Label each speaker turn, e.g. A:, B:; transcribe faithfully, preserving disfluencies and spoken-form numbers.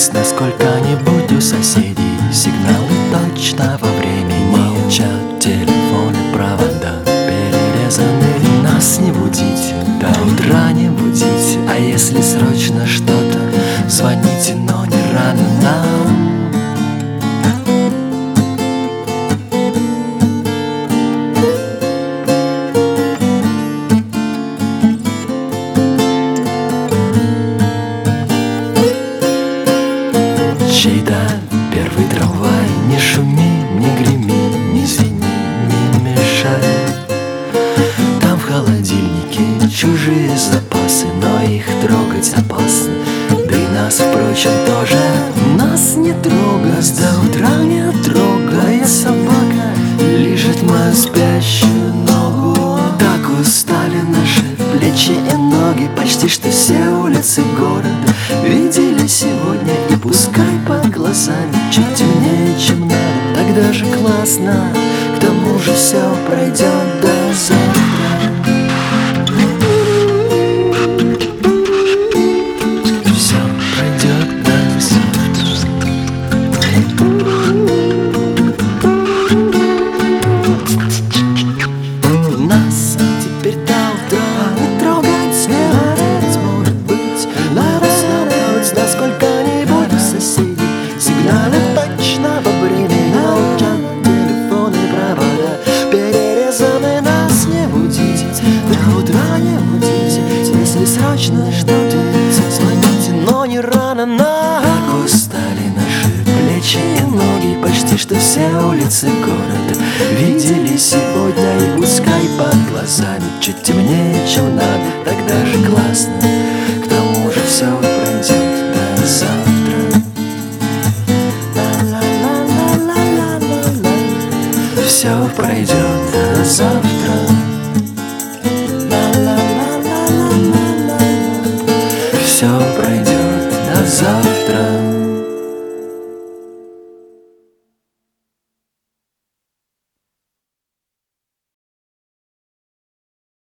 A: есть на сколько-нибудь у соседей сигналы точного времени. Молчат телефоны, провода перерезаны. Нас не будите, до утра не будите. А если срочно что-то, звоните, но не рано нам. Чей-то первый трамвай, не шуми, не греми, не звени, не мешай. Там в холодильнике чужие запасы, но их трогать опасно. Да и нас, впрочем, тоже. Нас не трогай, до утра не трогай. Собака лижет мою спящую ногу. Так устали наши плечи и ноги. Почти что все улицы города видели сегодня. И пускай под глазами чуть темнее, чем надо. Тогда же классно, к тому же все пройдет до завтра. Все пройдет до завтра. Нас теперь до утра не трогать, не орать, может быть. Надо снабдить на сколько-нибудь у соседей сигналы точного времени. Молчат телефоны, провода перерезаны. Нас не будите, до утра не будите. Если срочно что-то, звоните, но не рано нам. Так устали наши плечи и ноги. Почти что все улицы города видели сегодня. И пускай под глазами чуть темнее, чем надо. Тогда же классно, к тому же все пройдет до завтра. Все пройдет до завтра. Все пройдет до завтра.